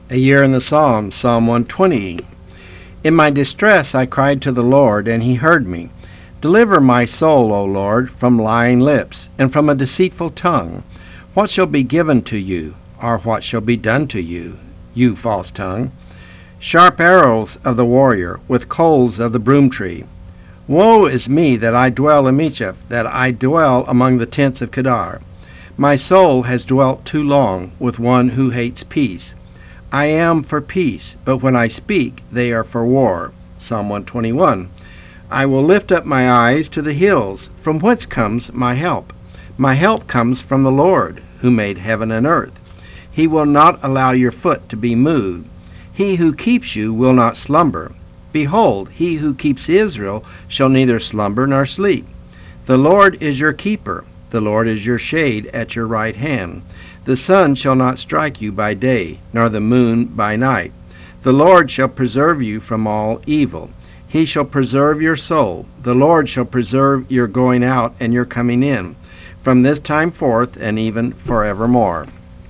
A year in the Psalms, Psalm 120. In my distress I cried to the Lord, and he heard me. Deliver my soul, O Lord, from lying lips, and from a deceitful tongue. What shall be given to you, or what shall be done to you, you false tongue? Sharp arrows of the warrior, with coals of the broom tree. Woe is me that I dwell in Meshech, that I dwell among the tents of Kedar. My soul has dwelt too long with one who hates peace. I am for peace, but when I speak, they are for war. Psalm 121. I will lift up my eyes to the hills. From whence comes my help? My help comes from the Lord, who made heaven and earth. He will not allow your foot to be moved. He who keeps you will not slumber. Behold, he who keeps Israel shall neither slumber nor sleep. The Lord is your keeper. The Lord is your shade at your right hand. The sun shall not strike you by day, nor the moon by night. The Lord shall preserve you from all evil. He shall preserve your soul. The Lord shall preserve your going out and your coming in, from this time forth and even forevermore.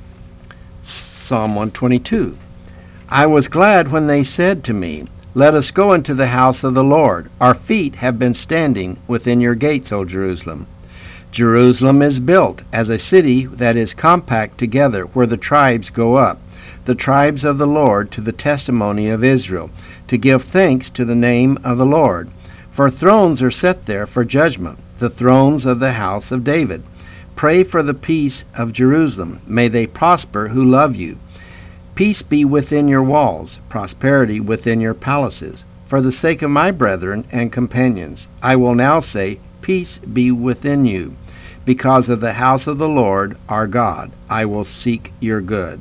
Psalm 122. I was glad when they said to me, Let us go into the house of the Lord. Our feet have been standing within your gates, O Jerusalem. Jerusalem is built as a city that is compact together, where the tribes go up, the tribes of the Lord, to the testimony of Israel, to give thanks to the name of the Lord. For thrones are set there for judgment, the thrones of the house of David. Pray for the peace of Jerusalem. May they prosper who love you. Peace be within your walls, prosperity within your palaces. For the sake of my brethren and companions, I will now say, Peace be within you. Because of the house of the Lord our God, I will seek your good.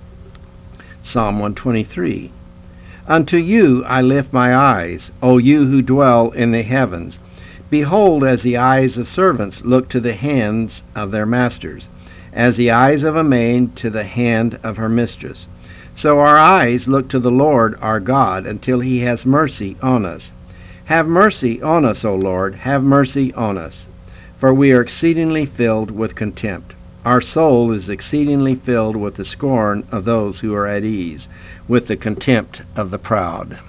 Psalm 123. Unto you I lift my eyes, O you who dwell in the heavens. Behold, as the eyes of servants look to the hands of their masters, as the eyes of a maid to the hand of her mistress. So our eyes look to the Lord our God, until he has mercy on us. Have mercy on us, O Lord, have mercy on us. For we are exceedingly filled with contempt. Our soul is exceedingly filled with the scorn of those who are at ease, with the contempt of the proud.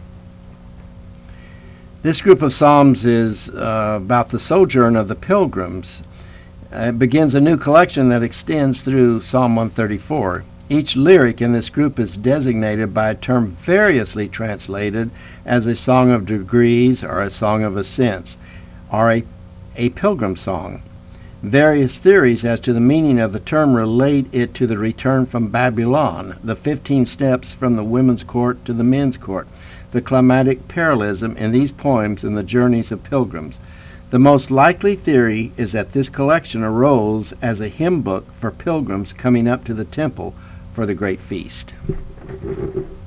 This group of psalms is about the sojourn of the pilgrims. It begins a new collection that extends through Psalm 134. Each lyric in this group is designated by a term variously translated as a song of degrees or a song of ascents, or a pilgrim song. Various theories as to the meaning of the term relate it to the return from Babylon, the 15 steps from the women's court to the men's court, the climatic parallelism in these poems and the journeys of pilgrims. The most likely theory is that this collection arose as a hymn book for pilgrims coming up to the temple for the great feast.